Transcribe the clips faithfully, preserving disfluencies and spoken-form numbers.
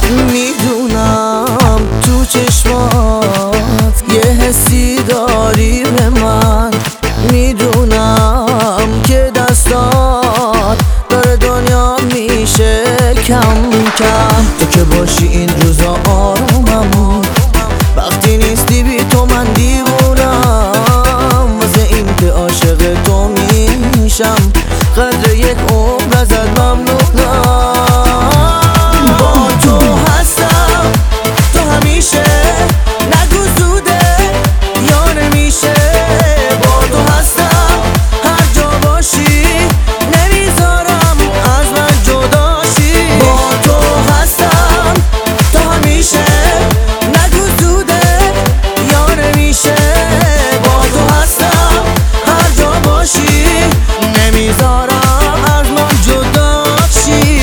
میدونم تو چشمات یه حسی داری به من، میدونم که دستات داره دنیا میشه کم کم. تو که باشی این روزا آرومم، وقتی نیستی بی تو من دیوونم. واسه این که عاشق تو میشم، قدر یک عمر ازت ممنونم. با تو هستم تو همیشه، نگو زوده یا نمیشه. با تو هستم هر جا باشی، نمیذارم از من جداشی. با تو هستم تو همیشه، نگو زوده یا نمیشه. با تو هستم هر جا باشی، نمیذارم از من جداشی.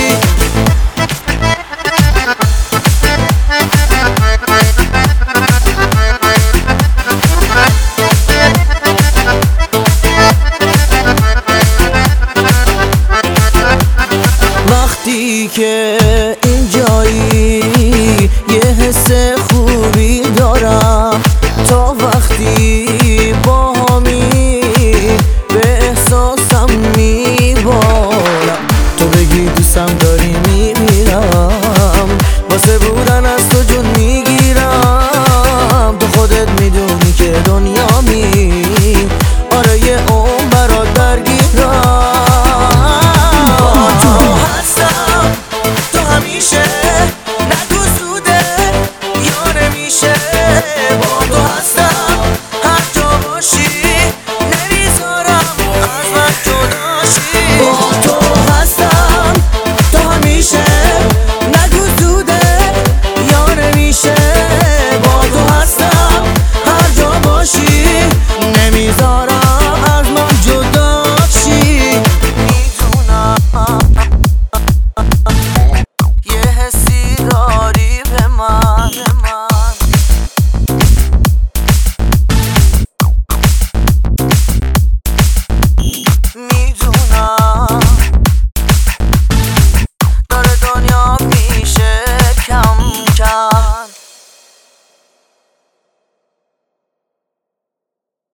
وقتی که اینجایی یه حس خوبی دارم،